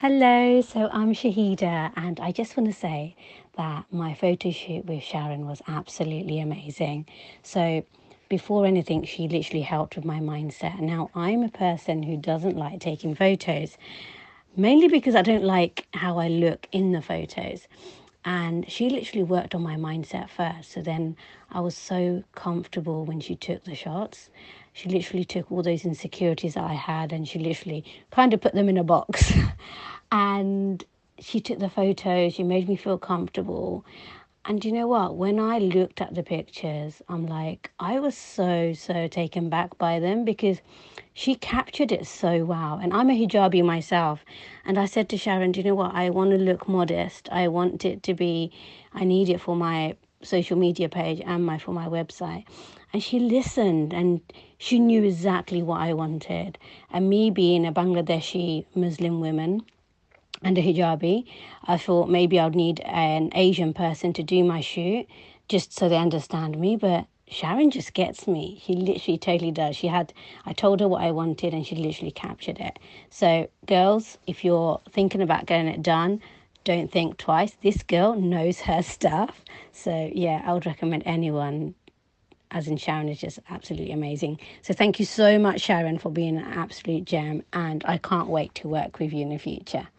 Hello, so I'm Shahida, and I just want to say that my photo shoot with Sharon was absolutely amazing. So, before anything, she literally helped with my mindset. Now, I'm a person who doesn't like taking photos, mainly because I don't like how I look in the photos. And she literally worked on my mindset first. So then I was so comfortable when she took the shots. She literally took all those insecurities that I had and she literally kind of put them in a box. And she took the photos, she made me feel comfortable. And you know what? When I looked at the pictures, I'm like, I was so taken back by them because she captured it so well. And I'm a hijabi myself. And I said to Sharon, do you know what? I want to look modest. I want it to be, I need it for my social media page and for my website. And she listened and she knew exactly what I wanted. And me being a Bangladeshi Muslim woman, and a hijabi, I thought maybe I'd need an Asian person to do my shoot just so they understand me. But Sharon just gets me. She literally totally does. I told her what I wanted and she literally captured it. So, girls, if you're thinking about getting it done, don't think twice. This girl knows her stuff. So, yeah, I would recommend anyone, as in Sharon is just absolutely amazing. So thank you so much, Sharon, for being an absolute gem. And I can't wait to work with you in the future.